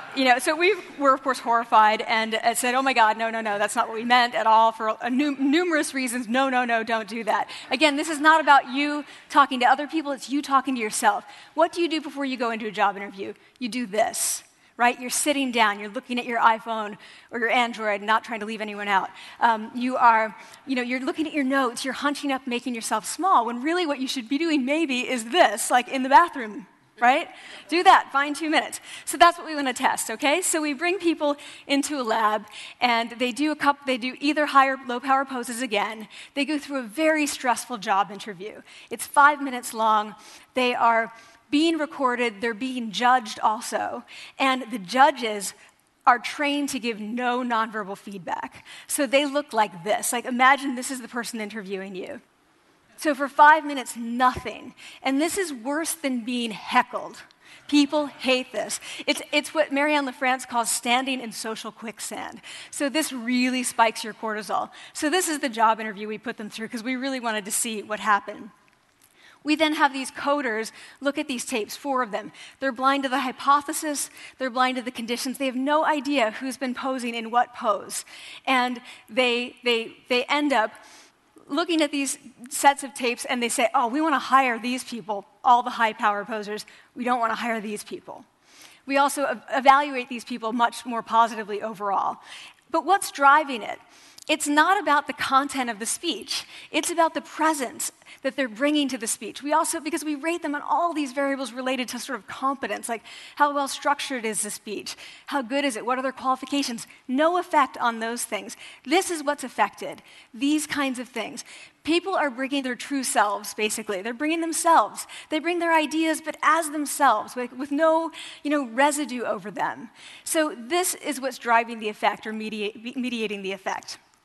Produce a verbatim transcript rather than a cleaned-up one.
You know, so we were, of course, horrified and uh, said, oh my God, no, no, no, that's not what we meant at all for uh, nu- numerous reasons. No, no, no, don't do that. Again, this is not about you talking to other people, it's you talking to yourself. What do you do before you go into a job interview? You do this, right? You're sitting down, you're looking at your iPhone or your Android, not trying to leave anyone out. Um, you are, you know, you're looking at your notes, you're hunching up, making yourself small, when really what you should be doing maybe is this, like in the bathroom. Right? Do that, find two minutes. So that's what we want to test, okay? So we bring people into a lab, and they do a couple, they do either high or low power poses again. They go through a very stressful job interview. It's five minutes long. They are being recorded, they're being judged also, and the judges are trained to give no nonverbal feedback. So they look like this. Like imagine this is the person interviewing you. So for five minutes, nothing. And this is worse than being heckled. People hate this. It's, it's what Marianne LaFrance calls standing in social quicksand. So this really spikes your cortisol. So this is the job interview we put them through because we really wanted to see what happened. We then have these coders look at these tapes, four of them. They're blind to the hypothesis, they're blind to the conditions. They have no idea who's been posing in what pose. And they, they, they end up looking at these sets of tapes and they say, oh, we want to hire these people, all the high power posers. We don't want to hire these people. We also ev- evaluate these people much more positively overall. But what's driving it? It's not about the content of the speech. It's about the presence that they're bringing to the speech. We also, because we rate them on all these variables related to sort of competence, like how well structured is the speech? How good is it? What are their qualifications? No effect on those things. This is what's affected, these kinds of things. People are bringing their true selves, basically. They're bringing themselves. They bring their ideas, but as themselves, with, with no, you know, residue over them. So this is what's driving the effect or mediate, mediating the effect.